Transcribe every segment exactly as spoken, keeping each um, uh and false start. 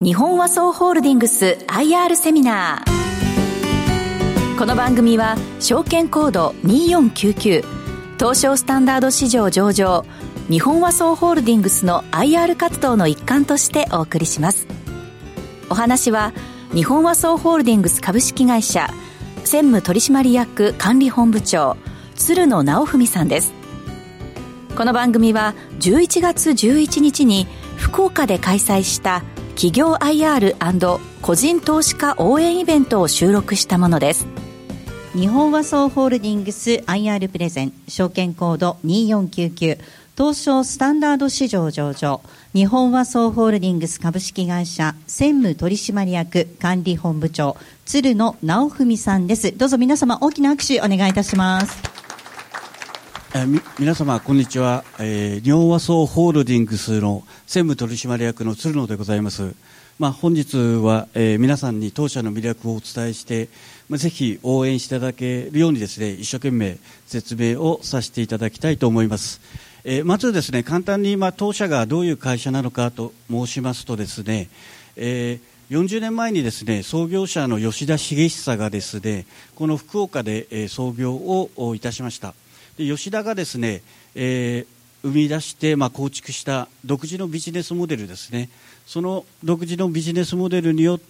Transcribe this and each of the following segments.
日本和装ホールディングス アイアール セミナー。この番組は証券コードにーよんきゅうきゅう東証スタンダード市場上場日本和装ホールディングスの アイアール 活動の一環としてお送りします。お話は日本和装ホールディングス株式会社専務取締役管理本部長鶴野直文さんです。この番組はじゅういちがつじゅういちにちに福岡で開催した企業 アイアール& 個人投資家応援イベントを収録したものです。 日本和装ホールディングス アイアール プレゼン証券コードにーよんきゅうきゅう東証スタンダード市場上場日本和装ホールディングス株式会社専務取締役管理本部長鶴野直文さんです。どうぞ皆様大きな拍手お願いいたします。 えみ皆様こんにちは、えー、日本和装ホールディングスの専務取締役の鶴野でございます。まあ、本日は、えー、皆さんに当社の魅力をお伝えして、まあ、ぜひ応援していただけるようにですね一生懸命説明をさせていただきたいと思います。えー、まずですね簡単に、まあ、当社がどういう会社なのかと申しますとですね、えー、よんじゅうねんまえにですね創業者の吉田茂久がですねこの福岡で、えー、創業をいたしました。で吉田がですね、えー、生み出して、まあ、構築した独自のビジネスモデルですね。その独自のビジネスモデルによって、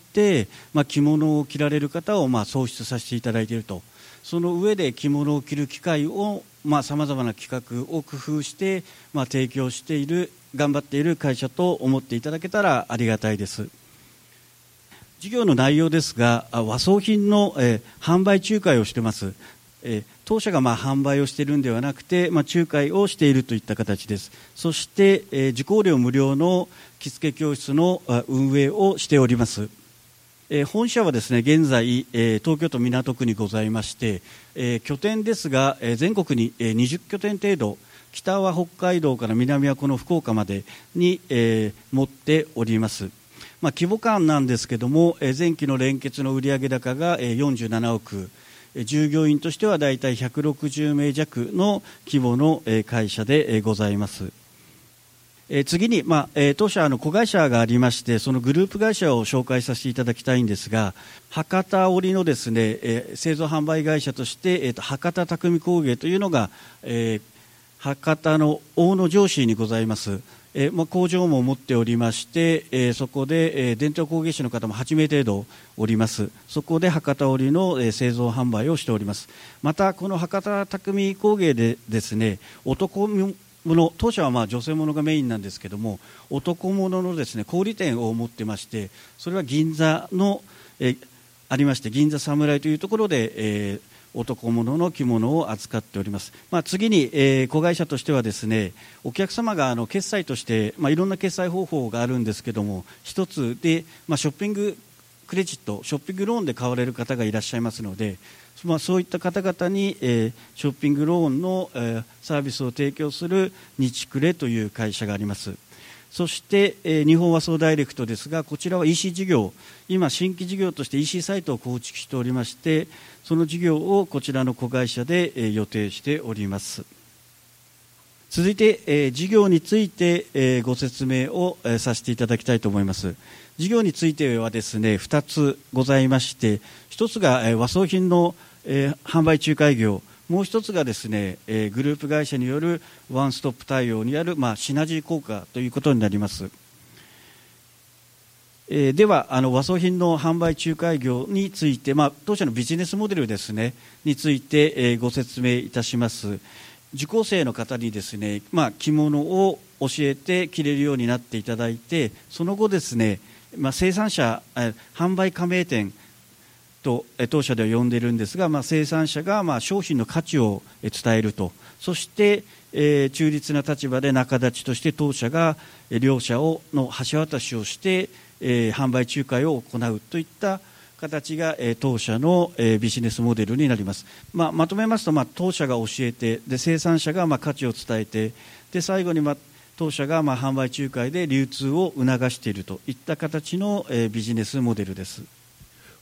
まあ、着物を着られる方を、まあ、創出させていただいていると。その上で着物を着る機会をさまざ、まな企画を工夫して、まあ、提供している頑張っている会社と思っていただけたらありがたいです。事業の内容ですが和装品の、えー、販売仲介をしています。えー、当社がまあ販売をしているのではなくて、まあ、仲介をしているといった形です。そして、えー、受講料無料の着付け教室の運営をしております。えー、本社はですね現在、えー、東京都港区にございまして、えー、拠点ですが、えー、全国に、えー、にじゅっきょてん程度、北は北海道から南はこの福岡までに、えー、持っております。まあ、規模感なんですけども、えー、前期の連結の売上高が、えー、よんじゅうななおく、従業員としてはだいたいひゃくろくじゅうめい弱の規模の会社でございます。次に、まあ、当社の子会社がありましてそのグループ会社を紹介させていただきたいんですが博多織のですね製造販売会社として博多匠工芸というのが博多の大野城市にございます。えーまあ、工場も持っておりまして、えー、そこで、えー、伝統工芸士の方もはちめい程度おります。そこで博多織の、えー、製造販売をしております。またこの博多匠工芸でですね男物当社はまあ女性物がメインなんですけども男物のですね小売店を持ってましてそれは銀座の、えー、ありまして銀座侍というところで、えー男物の着物を扱っております。まあ、次に、えー、子会社としてはですねお客様があの決済として、まあ、いろんな決済方法があるんですけども一つで、まあ、ショッピングクレジットショッピングローンで買われる方がいらっしゃいますので、まあ、そういった方々に、えー、ショッピングローンの、えー、サービスを提供する日クレという会社があります。そして、えー、日本和装ダイレクトですがこちらは イーシー 事業今新規事業として イーシー サイトを構築しておりましてその事業をこちらの子会社で、えー、予定しております。続いて、えー、事業について、えー、ご説明を、えー、させていただきたいと思います。事業についてはですねふたつございましてひとつが、えー、和装品の、えー、販売仲介業もう一つがですね、えー、グループ会社によるワンストップ対応にある、まあ、シナジー効果ということになります。えー、ではあの和装品の販売仲介業について、まあ、当社のビジネスモデルですねについて、えー、ご説明いたします。受講生の方にですね、まあ、着物を教えて着れるようになっていただいてその後ですね、まあ、生産者、えー、販売加盟店と当社では呼んでいるんですが、まあ、生産者がまあ商品の価値を伝えるとそして、えー、中立な立場で仲立ちとして当社が両者をの橋渡しをして、えー、販売仲介を行うといった形が、えー、当社の、えー、ビジネスモデルになります。まあ、まとめますと、まあ、当社が教えてで生産者がまあ価値を伝えてで最後に、まあ、当社がまあ販売仲介で流通を促しているといった形の、えー、ビジネスモデルです。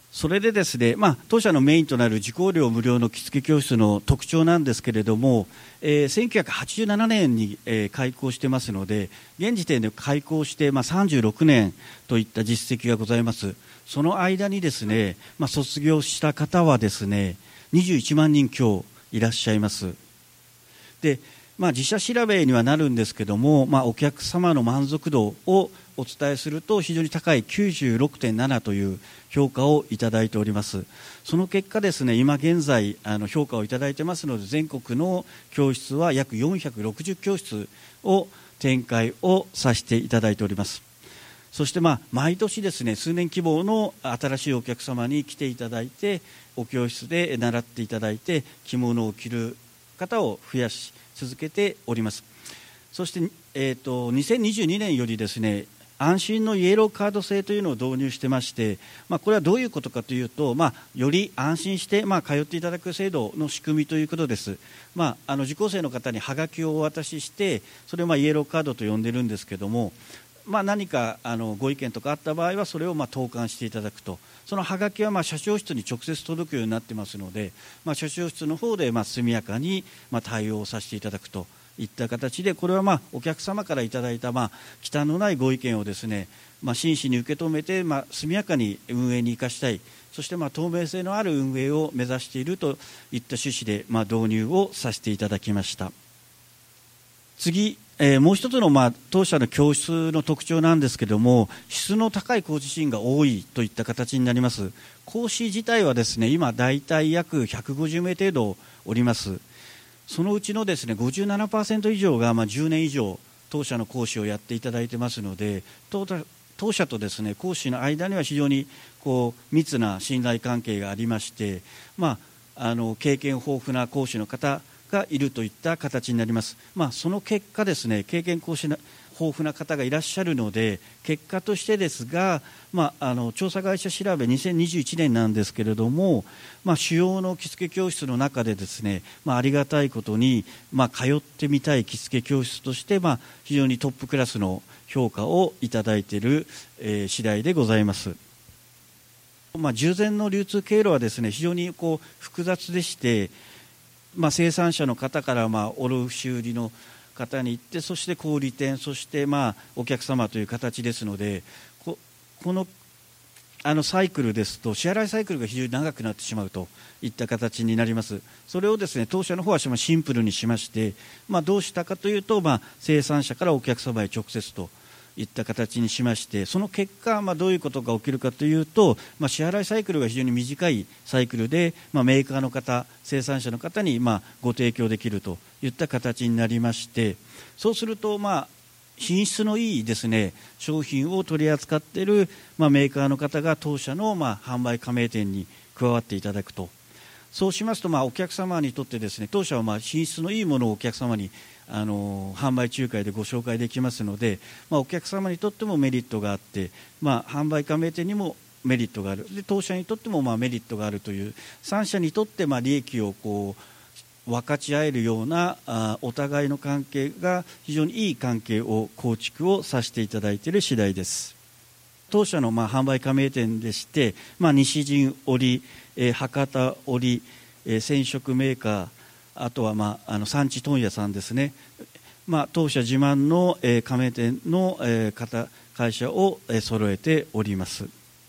それでですね、まあ、当社のメインとなる受講料無料の着付け教室の特徴なんですけれども、えー、せんきゅうひゃくはちじゅうななねんに、えー、開校してますので、現時点で開校して、まあ、さんじゅうろくねんといった実績がございます。その間にですね、まあ、卒業した方はですね、にじゅういちまんにん強いらっしゃいます。で、まあ、自社調べにはなるんですけども、まあ、お客様の満足度をお伝えすると非常に高い きゅうじゅうろくてんなな という評価をいただいております。その結果ですね、今現在あの評価をいただいてますので、全国の教室は約よんひゃくろくじゅう教室を展開をさせていただいております。そして、まあ、毎年ですね、数年規模の新しいお客様に来ていただいて、お教室で習っていただいて、着物を着る方を増やし続けております。そして、えーと、にせんにじゅうにねんよりですね、安心のイエローカード制というのを導入してまして、まあ、これはどういうことかというと、まあ、より安心して、まあ、通っていただく制度の仕組みということです。まあ、あの受講生の方にはがきをお渡しして、それをまあイエローカードと呼んでるんですけども、まあ、何かあのご意見とかあった場合はそれをまあ投函していただくと。そのはがきはまあ社長室に直接届くようになってますので、まあ、社長室の方でまあ速やかにまあ対応させていただくといった形で、これはまあお客様からいただいたまあ忌憚のないご意見をですね、まあ、真摯に受け止めてまあ速やかに運営に生かしたい、そしてまあ透明性のある運営を目指しているといった趣旨でまあ導入をさせていただきました。次、えー、もう一つの、まあ、当社の教室の特徴なんですけれども、質の高い講師シーンが多いといった形になります。講師自体はですね、今大体約ひゃくごじゅうめい程度おります。そのうちのですね ごじゅうななパーセント 以上がまあじゅうねん以上当社の講師をやっていただいてますので、当当社とですね講師の間には非常にこう密な信頼関係がありまして、まあ、あの経験豊富な講師の方がいるといった形になります。まあ、その結果ですね、経験講師の豊富な方がいらっしゃるので、結果としてですが、まあ、あの調査会社調べにせんにじゅういちねんなんですけれども、まあ、主要の着付け教室の中でですね、まあ、ありがたいことに、まあ、通ってみたい着付け教室として、まあ、非常にトップクラスの評価をいただいている、えー、次第でございます。まあ、従前の流通経路はですね、非常にこう複雑でして、まあ、生産者の方からまあ卸売の方に行って、そして小売店、そしてまあお客様という形ですので、こ, このあのサイクルですと支払いサイクルが非常に長くなってしまうといった形になります。それをですね当社の方はシンプルにしまして、まあ、どうしたかというと、まあ、生産者からお客様へ直接といった形にしまして、その結果、まあ、どういうことが起きるかというと、まあ、支払いサイクルが非常に短いサイクルで、まあ、メーカーの方、生産者の方にまあご提供できるといった形になりまして、そうすると、まあ、品質のいいですね商品を取り扱っている、まあ、メーカーの方が当社のまあ販売加盟店に加わっていただくと。そうしますと、まあ、お客様にとってですね、当社はまあ品質のいいものをお客様にあの販売仲介でご紹介できますので、まあ、お客様にとってもメリットがあって、まあ、販売加盟店にもメリットがある、で当社にとってもまあメリットがあるという、さん社にとってまあ利益をこう分かち合えるようなあお互いの関係が非常にいい関係を構築をさせていただいている次第です。当社のまあ販売加盟店でして、まあ、西陣織、えー、博多織、えー、染色メーカー、あとは、まあ、あの産地問屋さんですね、まあ、当社自慢の、えー、加盟店の、えー、方会社を、えー、揃えております。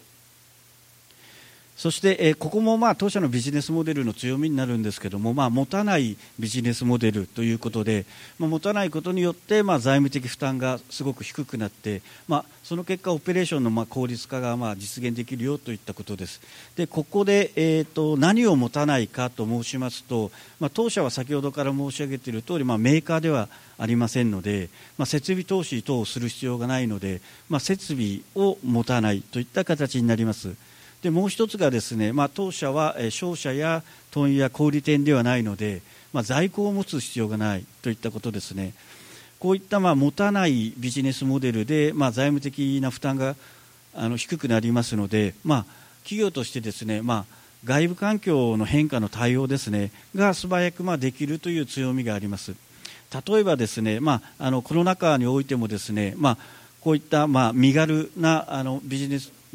そして、えー、ここもまあ当社のビジネスモデルの強みになるんですけども、まあ、持たないビジネスモデルということで、まあ、持たないことによって、まあ、財務的負担がすごく低くなって、まあ、その結果オペレーションのまあ効率化がまあ実現できるよといったことです。でここで、えー、と何を持たないかと申しますと、まあ、当社は先ほどから申し上げている通り、まあ、メーカーではありませんので、まあ、設備投資等をする必要がないので、まあ、設備を持たないといった形になります。でもう一つがですね、まあ、当社は商社や問屋小売店ではないので、まあ、在庫を持つ必要がないといったことですね。こういったまあ持たないビジネスモデルで、まあ、財務的な負担があの低くなりますので、まあ、企業としてですね、まあ、外部環境の変化の対応ですねが素早くまあできるという強みがあります。例えばですね、まあ、あのコロナ禍においてもですね、まあ、こういったまあ身軽なあのビジネス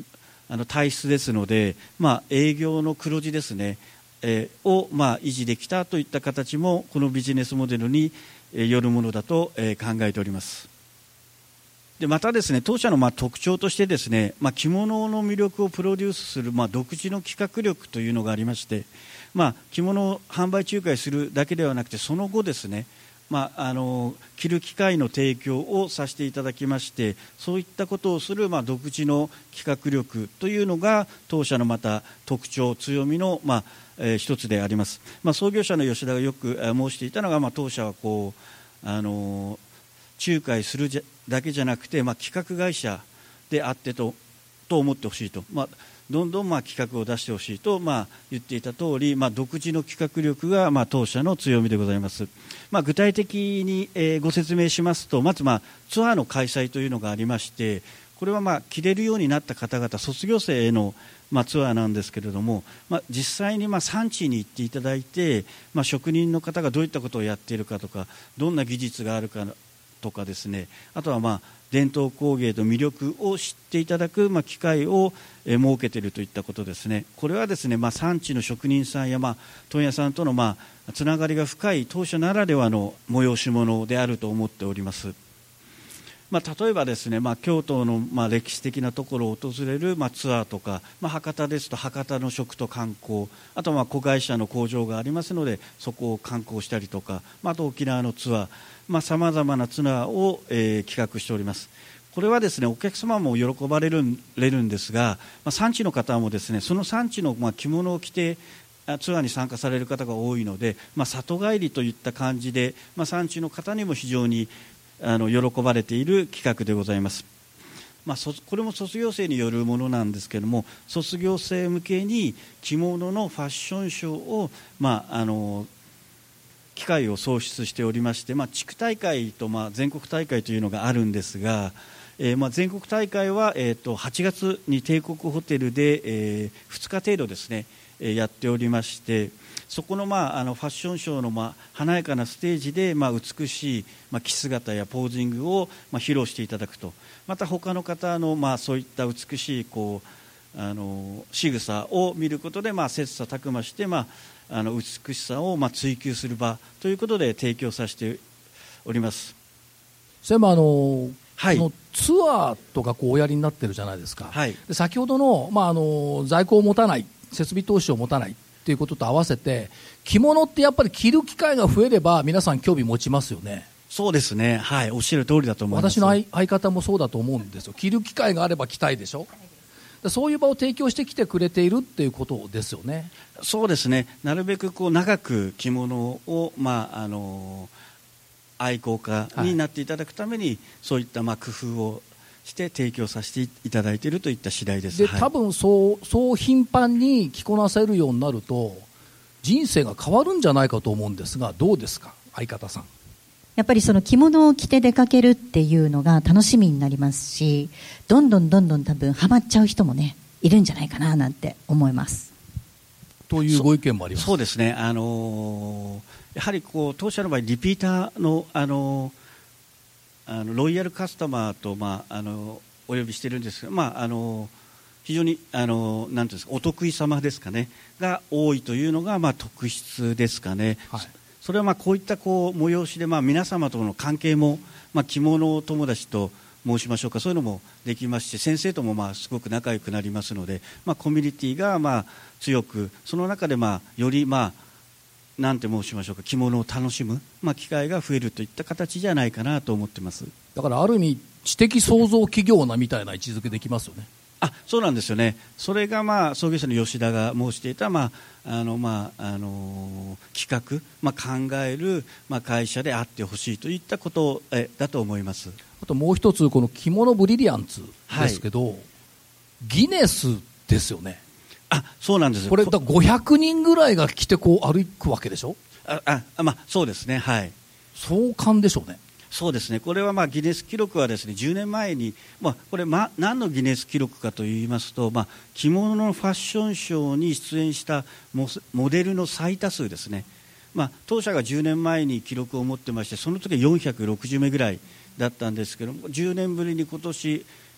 あの体質ですので、まあ、営業の黒字ですね、えー、を、まあ、維持できたといった形もこのビジネスモデルに、えー、よるものだと、えー、考えております。でまたですね、当社のまあ特徴としてですね、まあ、着物の魅力をプロデュースするまあ独自の企画力というのがありまして、まあ、着物を販売仲介するだけではなくて、その後ですね、まあ、あの着る機会の提供をさせていただきまして、そういったことをするまあ独自の企画力というのが当社のまた特徴、強みのまあ、えー、一つであります。まあ、創業者の吉田がよく申していたのが、まあ、当社はこうあの仲介するだけじゃなくて、まあ、企画会社であってと、と思ってほしいと、まあ、どんどんまあ企画を出してほしいと、まあ、言っていた通り、まあ、独自の企画力がまあ当社の強みでございます。まあ、具体的に、えー、ご説明しますと、まず、まあ、ツアーの開催というのがありまして、これはまあ着れるようになった方々、卒業生へのまあツアーなんですけれども、まあ、実際にまあ産地に行っていただいて、まあ、職人の方がどういったことをやっているかとか、どんな技術があるかとかですね、あとはまあ伝統工芸と魅力を知っていただくまあ機会を設けているといったことですね。これはですね、まあ、産地の職人さんやまあ問屋さんとのまあつながりが深い当社ならではの催し物であると思っております。まあ、例えばですね、まあ、京都のまあ歴史的なところを訪れるまあツアーとか、まあ、博多ですと博多の食と観光、あとはまあ子会社の工場がありますのでそこを観光したりとか、まあ、あと沖縄のツアー、さまざ、まなツアーを、えー、企画しております。これはですね、お客様も喜ばれる、れるんですが、まあ、産地の方もですね、その産地のまあ着物を着てツアーに参加される方が多いので、まあ、里帰りといった感じで、まあ、産地の方にも非常にあの喜ばれている企画でございます。まあ、そこれも卒業生によるものなんですけれども、卒業生向けに着物のファッションショーを、まあ、あの機会を創出しておりまして、まあ、地区大会とまあ全国大会というのがあるんですが、えー、まあ全国大会は、えー、とはちがつに帝国ホテルで、えー、ふつか程度ですね、えー、やっておりまして、そこの、まあ、あのファッションショーの、まあ、華やかなステージで、まあ、美しい、まあ、着姿やポージングを、まあ、披露していただくと、また他の方の、まあ、そういった美しいこうあの仕草を見ることで、まあ、切磋琢磨して、まあ、あの美しさを、まあ、追求する場ということで提供させております。 専務、あの、 はい、 そのツアーとかこうおやりになってるじゃないですか、 はい、 で先ほどの、まあ、あの在庫を持たない、設備投資を持たないということと合わせて、着物ってやっぱり着る機会が増えれば皆さん興味持ちますよね。 そうですね、はい、おっしゃる通りだと思います。 私の 相, 相方もそうだと思うんですよ。着る機会があれば着たいでしょ。そういう場を提供してきてくれているっていうことですよね。 そうですね、なるべくこう長く着物を、まあ、あの愛好家になっていただくために、はい、そういったまあ工夫をして提供させていただいているといった次第です。 で、 はい、 多分そう、そう頻繁に着こなせるようになると人生が変わるんじゃないかと思うんですが、どうですか、相方さん。 やっぱりその着物を着て出かけるっていうのが楽しみになりますし、どんどんどんどん多分ハマっちゃう人もね、いるんじゃないかななんて思います。 というご意見もあります。 そうですね、あのー、やはりこう当社の場合リピーターの、あのー、あのロイヤルカスタマーと、まあ、あのお呼びしているんですが、まあ、あの非常にあのなんていうんですか、お得意様ですかねが多いというのが、まあ、特質ですかね。はい、それはまあこういったこう催しで、まあ、皆様との関係も、まあ、着物友達と申しましょうか、そういうのもできますし、先生ともまあすごく仲良くなりますので、まあ、コミュニティがまあ強く、その中でまあよりまあなんて申しましょうか、着物を楽しむ、まあ、機会が増えるといった形じゃないかなと思ってます。 だからある意味知的創造企業なみたいな位置づけできますよね。 あ、そうなんですよね。それがまあ創業者の吉田が申していた、まああのまああのー、企画、まあ、考える、まあ、会社であってほしいといったことえだと思います。 あともう一つ、この着物ブリリアンツですけど、はい、ギネスですよね。 あ、そうなんです。 これだごひゃくにんぐらいが来てこう歩くわけでしょ。 ああ、まあ、そうですね、はい、 壮観でしょうね。 そうですね、これはまあギネス記録はですね、じゅうねんまえに、まあ、これ、ま、何のギネス記録かといいますと、まあ、着物のファッションショーに出演したモ、モデルの最多数ですね。まあ、当社がじゅうねんまえに記録を持ってまして、その時はよんひゃくろくじゅうめいぐらいだったんですけども、じゅうねんぶりに今年、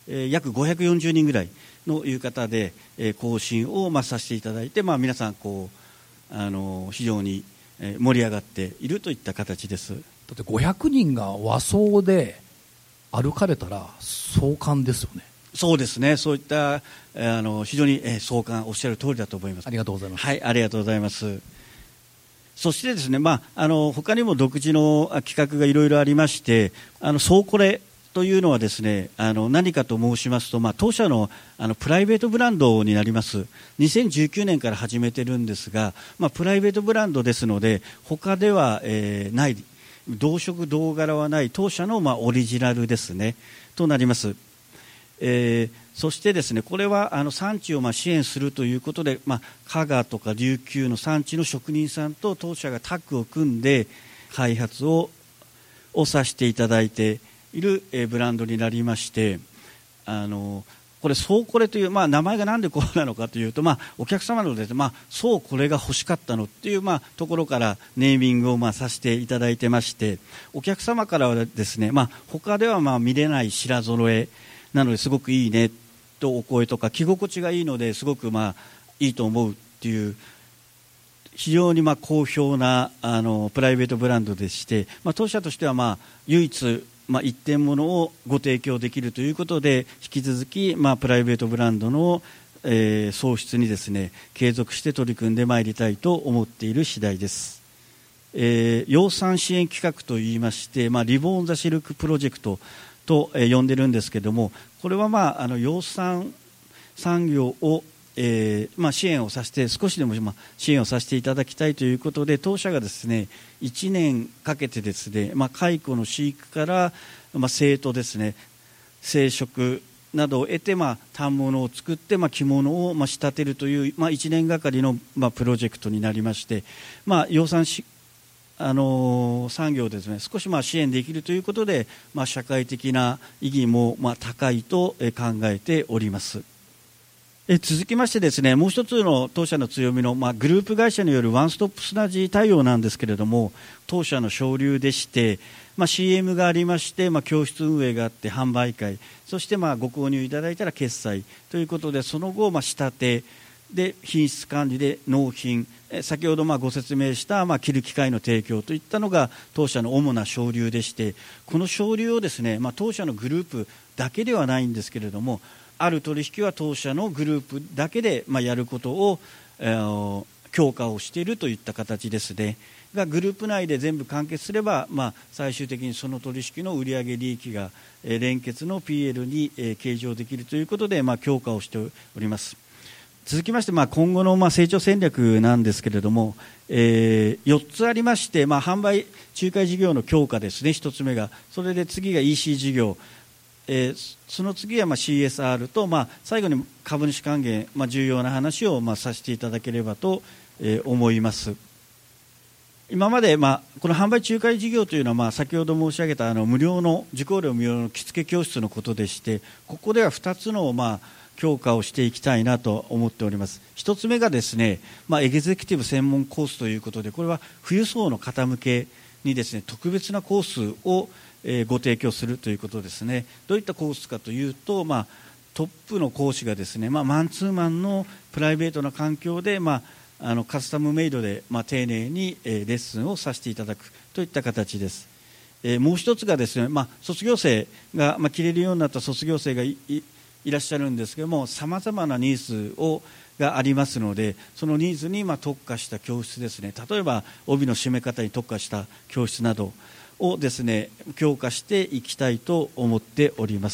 えー、約ごひゃくよんじゅうにんぐらいのいう方で、えー、更新を、まあ、させていただいて、まあ、皆さんこう、あのー、非常に盛り上がっているといった形です。だってごひゃくにんが和装で歩かれたら壮観ですよね。 そうですね、そういったあの非常に壮観、おっしゃる通りだと思います。 ありがとうございます。 はい、ありがとうございます。そしてですね、まあ、あの他にも独自の企画がいろいろありまして、あのそうこれというのはですね、あの何かと申しますと、まあ、当社の、あのプライベートブランドになります。にせんじゅうきゅうねんから始めてるんですが、まあ、プライベートブランドですので他では、えー、ない、同色同柄はない当社の、まあ、オリジナルですねとなります。えー、そしてですね、これはあの産地をまあ支援するということで、まあ、加賀とか琉球の産地の職人さんと当社がタッグを組んで開発ををさせていただいている、えー、ブランドになりまして、あのこれそうこれという、まあ、名前がなんでこうなのかというと、まあ、お客様のですね、まあ、そうこれが欲しかったのっていう、まあ、ところからネーミングをまあさせていただいてまして、お客様からはですね、まあ、他ではまあ見れない品揃えなのですごくいいねとお声とか、着心地がいいのですごくまあいいと思うっていう非常にまあ好評なあのプライベートブランドでして、まあ、当社としてはまあ唯一まあ一点物をご提供できるということで、引き続きまあプライベートブランドの、えー、創出にですね継続して取り組んでまいりたいと思っている次第です。えー、養蚕支援企画といいまして、まあ、リボーン・ザ・シルクプロジェクトと、えー、呼んでるんですけども、これは、まあ、あの養蚕産業を、えーまあ、支援をさせて少しでも、まあ、支援をさせていただきたいということで、当社がですねいちねんかけてですね、まあ、蚕の飼育から、まあ、生とですね生殖などを得て、まあ、反物を作って、まあ、着物を、まあ、仕立てるという、まあ、いちねんがかりの、まあ、プロジェクトになりまして、まあ、養蚕しあの産業ですね、少しまあ支援できるということで、まあ、社会的な意義もまあ高いと考えております。え続きましてですね、もう一つの当社の強みの、まあ、グループ会社によるワンストップスナジー対応なんですけれども、当社の省流でして、まあ、シーエム がありまして、まあ、教室運営があって販売会、そしてまあご購入いただいたら決済ということで、その後まあ仕立てで品質管理で納品、先ほどまあご説明したまあ着る機械の提供といったのが当社の主な省流でして、この省流をですね、まあ、当社のグループだけではないんですけれども、ある取引は当社のグループだけでまあやることを、えー、強化をしているといった形ですね。がグループ内で全部完結すれば、まあ、最終的にその取引の売上利益が、えー、連結の ピーエル に、えー、計上できるということで、まあ、強化をしております。続きまして、まあ、今後のまあ成長戦略なんですけれども、えー、よっつありまして、まあ、販売仲介事業の強化ですね、ひとつめが。それで次が イーシー 事業、えー、その次はまあ シーエスアール と、まあ、最後に株主還元、まあ、重要な話をまあさせていただければと、えー、思います。今まで、まあ、この販売仲介事業というのは、まあ、先ほど申し上げたあの無料の受講料無料の着付け教室のことでして、ここではふたつの、まあ、強化をしていきたいなと思っております。ひとつめがですね、まあ、エグゼクティブ専門コースということで、これは富裕層の方向けにですね特別なコースを、えー、ご提供するということですね。どういったコースかというと、まあ、トップの講師がですね、まあ、マンツーマンのプライベートな環境で、まあ、あのカスタムメイドで、まあ、丁寧に、えー、レッスンをさせていただくといった形です。えー、もう一つがですね、まあ、卒業生が、まあ、着れるようになった卒業生がいいいらっしゃるんですけども、さまざまなニーズをがありますので、そのニーズにまあ特化した教室ですね、例えば帯の締め方に特化した教室などをですね強化していきたいと思っております。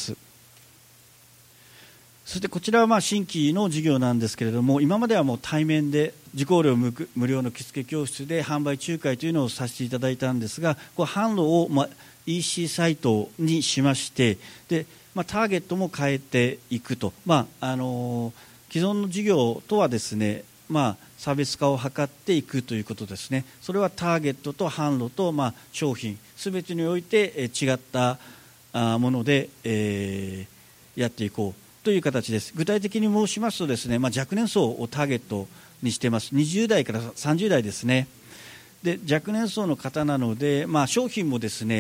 そしてこちらはまあ新規の事業なんですけれども、今まではもう対面で受講料無料の着付け教室で販売仲介というのをさせていただいたんですが、こう販路をまあ イーシー サイトにしまして、でまあ、ターゲットも変えていくと、まああのー、既存の事業とはですね、まあ、差別化を図っていくということですね。それはターゲットと販路と、まあ、商品すべてにおいて、えー、違ったあもので、えー、やっていこうという形です。具体的に申しますとですね、まあ、若年層をターゲットにしています。にじゅう代からさんじゅう代ですね。で若年層の方なので、まあ、商品もですね、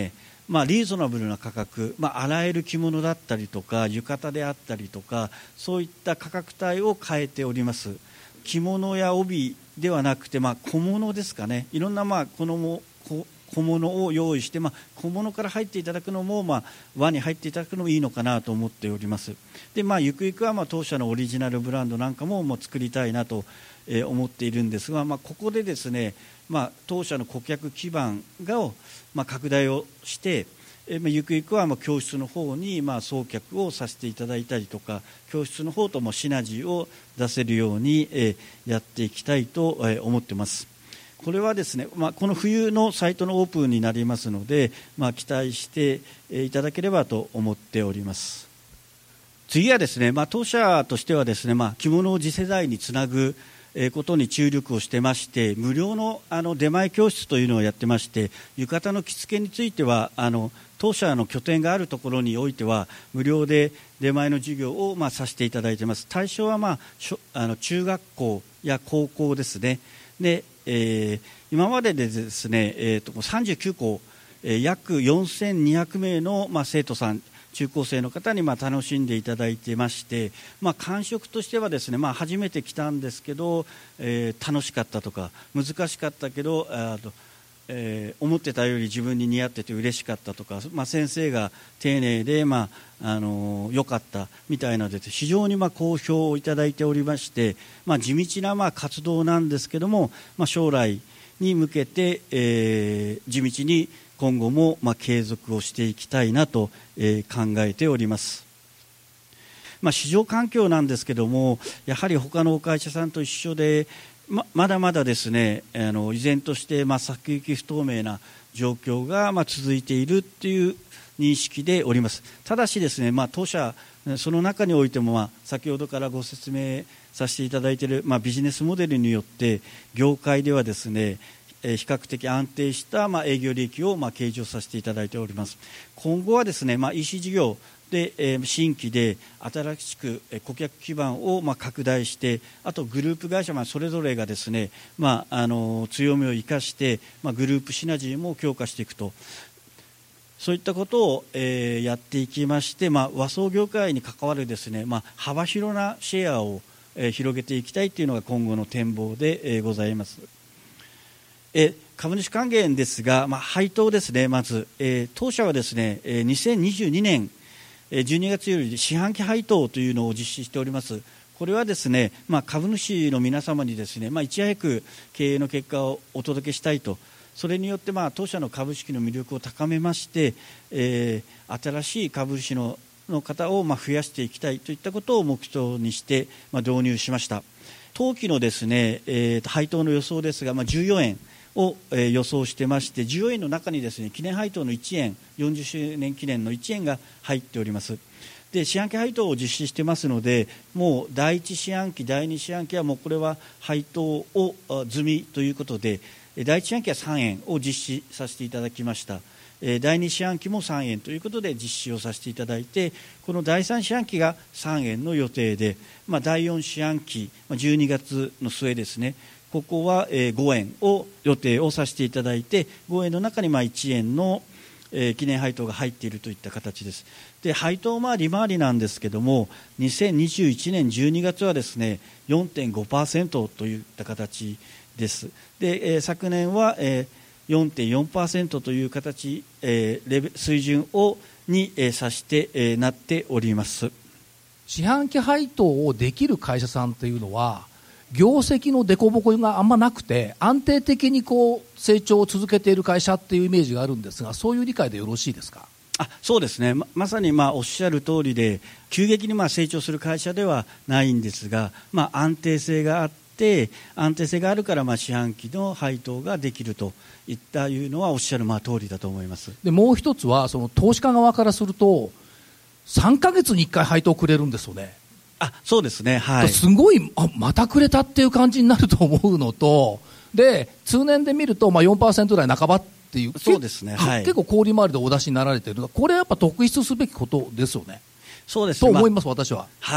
まあ、リーズナブルな価格、まあ、洗える着物だったりとか浴衣であったりとか、そういった価格帯を変えております。着物や帯ではなくて、まあ、小物ですかね、いろんなまあこのもこ小物を用意して、まあ、小物から入っていただくのも、まあ、輪に入っていただくのもいいのかなと思っております。で、まあ、ゆくゆくはまあ当社のオリジナルブランドなんかももう作りたいなと思っているんですが、まあ、ここでですね、まあ、当社の顧客基盤をまあ拡大をして、えまあ、ゆくゆくはまあ教室の方にまあ送客をさせていただいたりとか、教室の方ともシナジーを出せるようにえやっていきたいと思っています。これはですね、まあ、この冬のサイトのオープンになりますので、まあ、期待していただければと思っております。次はですね、まあ、当社としてはですね、まあ、着物を次世代につなぐことに注力をしてまして、無料のあの出前教室というのをやってまして、浴衣の着付けについてはあの当社の拠点があるところにおいては無料で出前の授業をまあさせていただいています。対象は、まあ、あの中学校や高校ですね。でえー、今まででですね、えー、とさんじゅうきゅうこ、えー、約よんせんにひゃくめいの、まあ、生徒さん、中高生の方にまあ楽しんでいただいてまして、まあ、感触としてはですね、まあ、初めて来たんですけど、えー、楽しかったとか、難しかったけどあと、えー、思ってたより自分に似合ってて嬉しかったとか、まあ、先生が丁寧で、まああのー、よかったみたいなので非常にまあ好評をいただいておりまして、まあ、地道なまあ活動なんですけども、まあ、将来に向けて、えー、地道に今後もまあ継続をしていきたいなと、えー、考えております。まあ、市場環境なんですけども、やはり他の会社さんと一緒で ま, まだまだですね、あの依然としてまあ先行き不透明な状況がまあ続いているという認識でおります。ただしですね、まあ、当社その中においても、まあ、先ほどからご説明させていただいている、まあ、ビジネスモデルによって業界ではですね、えー、比較的安定したまあ営業利益をまあ計上させていただいております。今後はですね、まあ、イーシー 事業で、えー、新規で新しく顧客基盤をまあ拡大して、あとグループ会社、まあ、それぞれがですね、まあ、あの強みを生かして、まあ、グループシナジーも強化していくと、そういったことを、えー、やっていきまして、まあ、和装業界に関わるですね、まあ、幅広なシェアを、えー、広げていきたいというのが今後の展望で、えー、ございます。え株主還元ですが、まあ、配当ですね。まず、えー、当社はですね、えー、にせんにじゅうにねんじゅうにがつより四半期配当というのを実施しております。これはですね、まあ、株主の皆様にですね、まあ、いち早く経営の結果をお届けしたいと、それによってまあ当社の株式の魅力を高めまして、えー、新しい株主のの方をまあ増やしていきたいといったことを目標にしてまあ導入しました。当期のですね、えー、配当の予想ですが、まあ、じゅうよえんを予想してまして、じゅうよえんの中にですね、記念配当のいちえん、よんじゅっしゅうねん記念のいちえんが入っております。で、四半期配当を実施してますので、もう第一四半期、第二四半期はもうこれは配当を済みということで、第一四半期はさんえんを実施させていただきました。第二四半期もさんえんということで実施をさせていただいて、この第三四半期がさんえんの予定で、まあ、第四四半期、じゅうにがつの末ですね、ここはごえんを予定をさせていただいて、ごえんの中にまあいちえんの記念配当が入っているといった形です。で、配当は利回りなんですけども、にせんにじゅういちねんじゅうにがつはですね よんてんごパーセント といった形です。で、えー、昨年は、えー、よんてんよんパーセント という形、えー、レベ水準をに、えー、指して、えー、なっております。 四半期配当をできる会社さんというのは業績の凸凹があんまなくて安定的にこう成長を続けている会社っていうイメージがあるんですが、そういう理解でよろしいですか？ あ、そうですね、 ま, まさにまあおっしゃる通りで、急激にまあ成長する会社ではないんですが、まあ、安定性があって安定性があるからまあ四半期の配当ができるといったいうのはおっしゃるまあ通りだと思います。 で、もう一つはその投資家側からするとさんかげつにいっかい配当くれるんですよね。 あ、そうですね、はい、 すごい、あ、またくれたっていう感じになると思うのと、で通年で見るとまあ よんパーセント 台半ばっていう、 そうですね、はい、 結構小売回りでお出しになられているのが、これはやっぱ特筆すべきことですよね。 そうですね、 と思います、まあ、私は。 はい、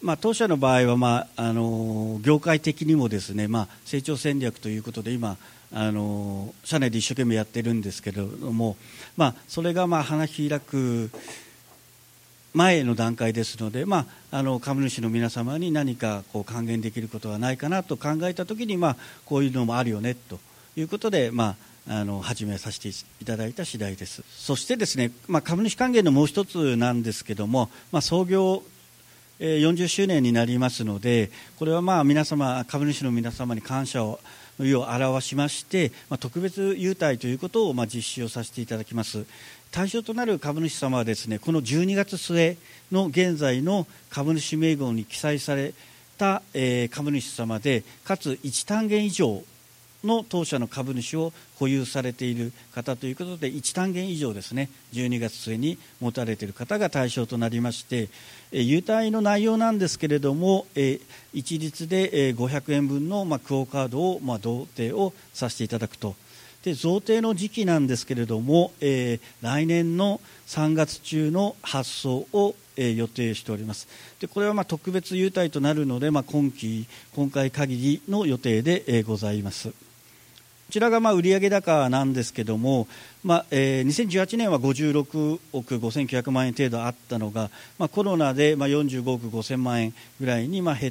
まあ、当社の場合は、まあ、あの業界的にもですね、まあ、成長戦略ということで今あの社内で一生懸命やってるんですけれども、まあ、それがまあ花開く前の段階ですので、まあ、あの株主の皆様に何かこう還元できることはないかなと考えたときに、まあ、こういうのもあるよねということで、まあ、あの始めさせていただいた次第です。そしてですね、まあ、株主還元のもう一つなんですけども、まあ、創業よんじゅっしゅうねんになりますので、これはまあ皆様株主の皆様に感謝をの意を表しまして、まあ、特別優待ということをまあ実施をさせていただきます。対象となる株主様はですね、このじゅうにがつ末の現在の株主名簿に記載された、えー、株主様で、かついち単元以上の当社の株主を保有されている方ということで、いち単元以上ですね、じゅうにがつ末に持たれている方が対象となりまして、えー、優待の内容なんですけれども、えー、一律で、えー、ごひゃくえんぶんの、まあ、クオカードを、まあ、贈呈をさせていただくと。で贈呈の時期なんですけれども、えー、来年のさんがつ中の発送を、えー、予定しております。でこれはまあ特別優待となるので、まあ、今期今回限りの予定で、えー、ございます。こちらがまあ売上高なんですけども、まあえー、にせんじゅうはちねんはごじゅうろくおくごせんきゅうひゃくまんえん程度あったのが、まあ、コロナでまあよんじゅうごおくごせんまんえんぐらいにまあ減って、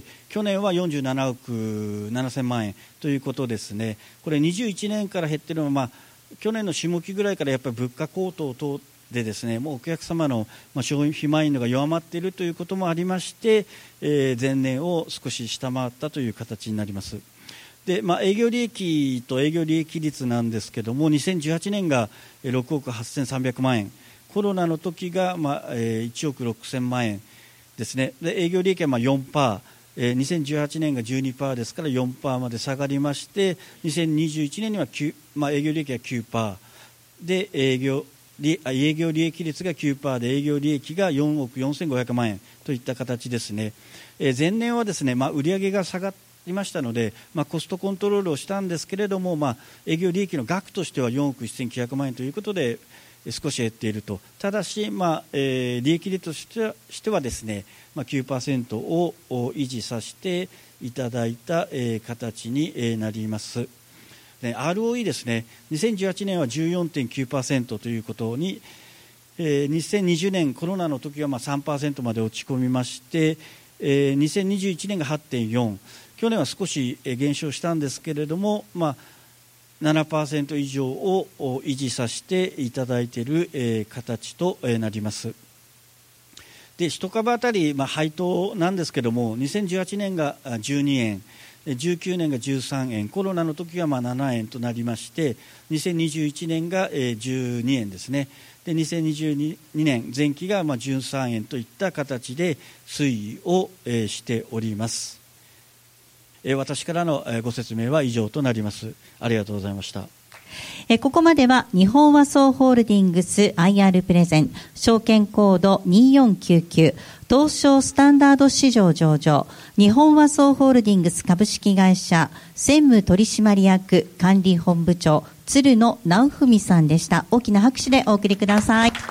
去年はよんじゅうななおくななせんまんえんということですね。これにじゅういちねんから減っているのは、まあ、去年の下期ぐらいからやっぱり物価高騰等でですね、もうお客様の消費マインドが弱まっているということもありまして、えー、前年を少し下回ったという形になります。でまあ、営業利益と営業利益率なんですけども、にせんじゅうはちねんがろくおくはっせんさんびゃくまんえん、コロナの時がまあいちおくろくせんまんえんですね。で営業利益はまあ よんパーセント、にせんじゅうはちねんが じゅうにパーセント ですから よんパーセント まで下がりまして、にせんにじゅういちねんには、まあ、営業利益が きゅうパーセント で営業営業利益率が きゅうパーセント で営業利益がよんおくよんせんごひゃくまんえんといった形ですね。えー、前年はですね、まあ、売上が下がっていましたので、まあ、コストコントロールをしたんですけれども、まあ、営業利益の額としてはよんおくせんきゅうひゃくまんえんということで少し減っていると。ただし、まあえー、利益率としては、してはですね、まあ、きゅうパーセント を維持させていただいた、えー、形になります。で アールオーイー ですね、にせんじゅうはちねんは じゅうよんてんきゅうパーセント ということに、えー、にせんにじゅうねんコロナの時はまあ さんパーセント まで落ち込みまして、えー、にせんにじゅういちねんが はちてんよん、去年は少し減少したんですけれども、まあ、ななパーセント 以上を維持させていただいている、えー、形となります。でいち株当たり、まあ、配当なんですけれども、にせんじゅうはちねんがじゅうにえん、じゅうきゅうねんがじゅうさんえん、コロナの時はまあななえんとなりまして、にせんにじゅういちねんがじゅうにえんですね。でにせんにじゅうにねん前期がまあじゅうさんえんといった形で推移をしております。私からのご説明は以上となります。ありがとうございました。 ここまでは日本和装ホールディングス アイアール プレゼン証券コードによんきゅうきゅう東証スタンダード市場上場日本和装ホールディングス株式会社専務取締役管理本部長鶴野直文さんでした。大きな拍手でお送りください。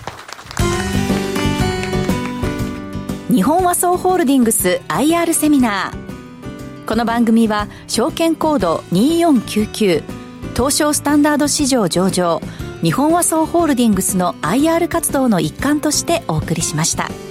日本和装ホールディングス アイアール セミナー。この番組は証券コードによんきゅうきゅう東証スタンダード市場上場日本和装ホールディングスの アイアール 活動の一環としてお送りしました。